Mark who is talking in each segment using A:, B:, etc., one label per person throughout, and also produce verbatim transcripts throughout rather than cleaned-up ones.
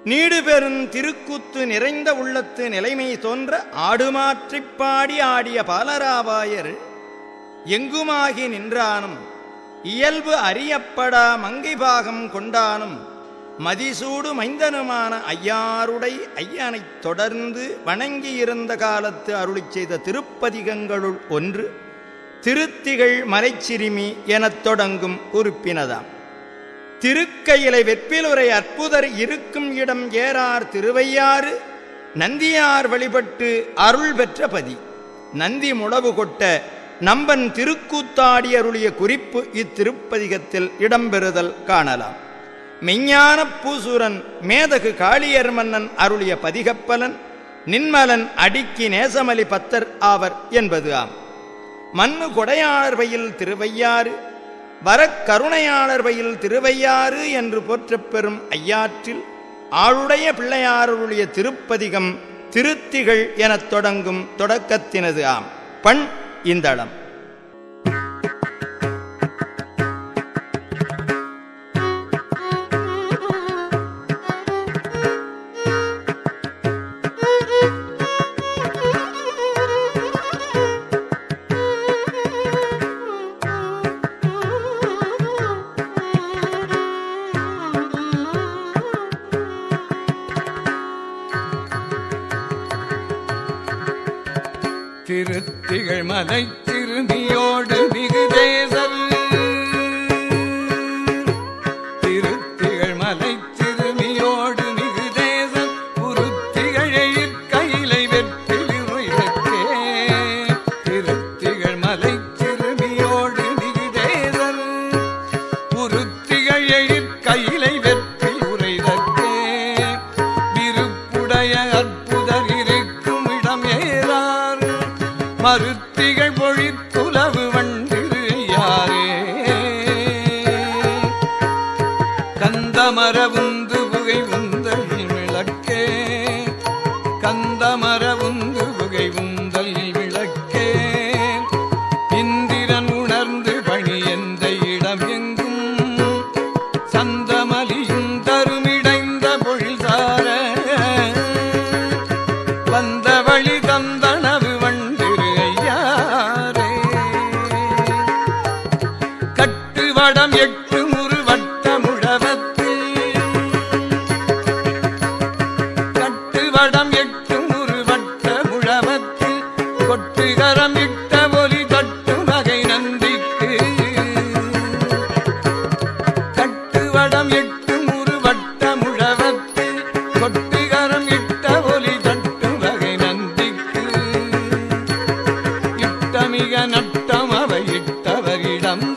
A: நீடுபெறும் திருக்கூத்து நிறைந்த உள்ளத்து நிலைமை தோன்ற ஆடுமாற்றிப் பாடி ஆடிய பாலராவாயர் எங்குமாகி நின்றானும் இயல்பு அறியப்படா மங்கை பாகம் கொண்டானும் மதிசூடு மைந்தனுமான ஐயாருடை ஐயனைத் தொடர்ந்து வணங்கியிருந்த காலத்து அருளிச் செய்த திருப்பதிகங்களுள் ஒன்று திருத்திகழ் மலைச்சிறுமி எனத் தொடங்கும் உறுப்பினதாம். திருக்கையிலை வெற்பிலுரை அற்புதர் இருக்கும் இடம் ஏறார் திருவையாறு நந்தியார் வழிபட்டு அருள் பெற்ற பதி. நந்தி முழவு கொட்ட நம்பன் திருக்கூத்தாடி அருளிய குறிப்பு இத்திருப்பதிகத்தில் இடம்பெறுதல் காணலாம். மெஞ்ஞான பூசூரன் மேதகு காளியர் மன்னன் அருளிய பதிகப்பலன் நின்மலன் அடிக்கி நேசமலி பத்தர் ஆவர் என்பது ஆம். மண்ணு கொடையாளர் வயில் திருவையாறு வரக்கருணையாளர் வயில் திருவையாறு என்று போற்றப் பெறும் ஐயாற்றில் ஆளுடைய பிள்ளையாருடைய திருப்பதிகம் திருத்திகழ் எனத் தொடங்கும் தொடக்கத்தினது ஆம். பண் இந்தளம்.
B: திருத்திகழ் மலை சிறுமியோடு மிகு தேசம் திருத்திகழ் மலை சிறுமியோடு மிகு தேசம் உருத்திகழையிற் கையிலை வெற்றிலுரைக்கே திருத்திகழ் மலை சிறுமியோடு மிகு தேசம் உருத்திகழையிற் கையிலை வெற்றி உரைதற்கே விருப்புடைய அற்புதர் இருக்கும் இடம் ஏறார் மருத்திகள் பொழித்துலவு வண்டிரு யாரே கந்தமர உந்து புகை உந்தல் விளக்கே கந்தமர உந்து புகை உந்தல் விளக்கே இந்திரன் உணர்ந்து பணி எந்த இடம் எங்கும் சந்தமலியும் தருமிடைந்த பொழில் சார வந்த வழி தந்தனவு வடம் எட்டு முறு வட்ட முழவத்தில் கட்டு வடம் எட்டு முறு வட்ட முழவத்தில் கொட்டுகரம் இட்ட ஒலி தட்டு வகை நந்திக்கு கட்டு வடம் எட்டு முறு வட்ட முழவத்தில் கொட்டுகரம் இட்ட ஒலி தட்டு வகை நந்திக்கு இட்டமிக நட்டம் அவை இட்டவரிடம்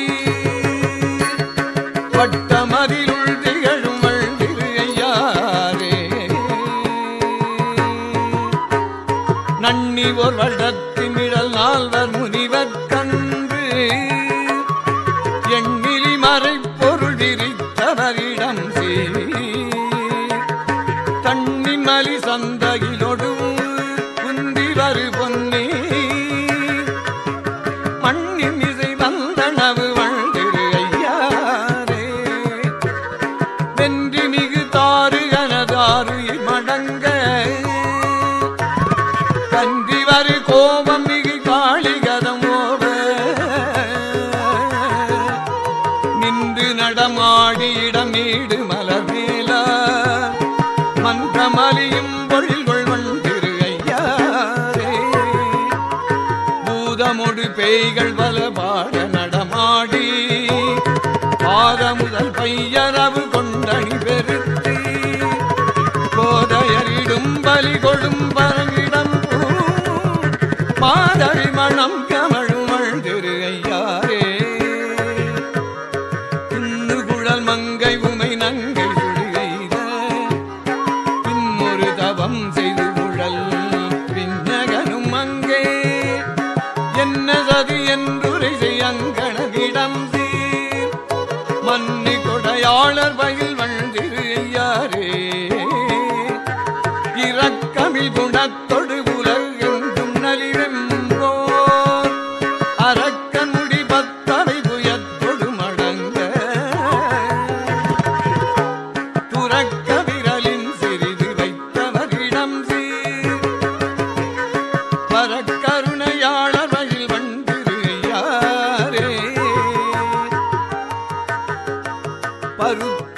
B: வட்டமதிலுள் திகழும் வள்ளிரு ஐயாரே நன்னி ஓர் வடத்திமிழல் நால்வர் முனிவர் கன்று எண்ணிலி மறை பொருள் விரித்தவரிடம் சே தண்ணி மலி சந்தகிலொடு குந்தி வரு பொன்னி மண்ணி மிசை வந்தனவு மடங்க கன்றி வரு கோபம் மிகு காளிகதம் ஓவ நின்று நடமாடி இடமீடு மலர்மேல மன்றமலியும் பொழில்கொள் வண்டிரு ஐயாரே பூதமொடு பேய்கள் பல பாட நடமாடி பாத முதல் பையரவு கொண்டணி பெருத்தி கோதையரிடும் பலி கொடும் பரங்கிடம் மாதவி மணம் கமழும் அழ்திரு ஐயாரே இன்னு குழல் மங்கை உமை நங்கை சுழிகைத பின்னொரு தவம் செய்து குழல் பின்னகனும் அங்கே என்ன சதி என்றுரை செய்யங்கணவிடம் சீர் மன்னி கொடையாளர் பயில் வழ்திரு ஐயாரே இரக்கமில் குணத்தொடு உலகெங்கும் நலிவெம்போர் அரக்கன் முடி பத்தவை புயத்தொடு மடங்க துறக்க விரலின்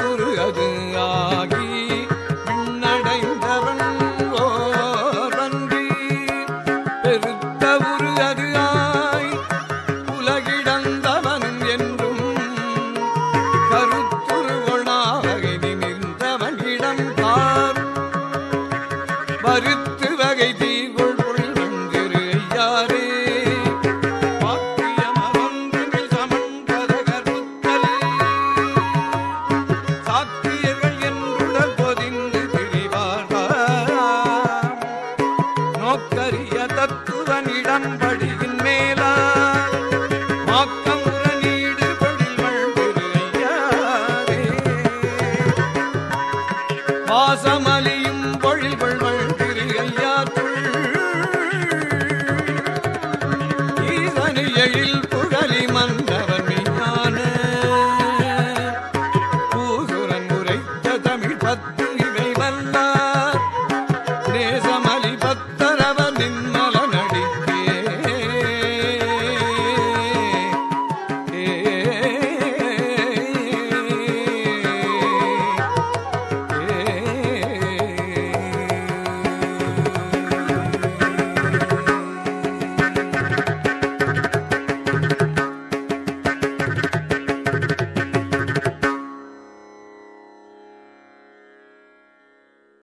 B: கருத்துரு அது ஆகி விண்ணடைந்தவன் ஓரன்றி பெருத்த உரு அது ஆய் உலகிடந்தவன் என்றும் கருத்துரு ஒணாவகை நின்றவன் இடம் பார் வருத்து வகை தீகுள் புல் வந்திரு ஐயாரே தத்துவனிடம்படியின் மேலா மாக்கமுற நீடு பொழில் ஐயாரே வாசமலி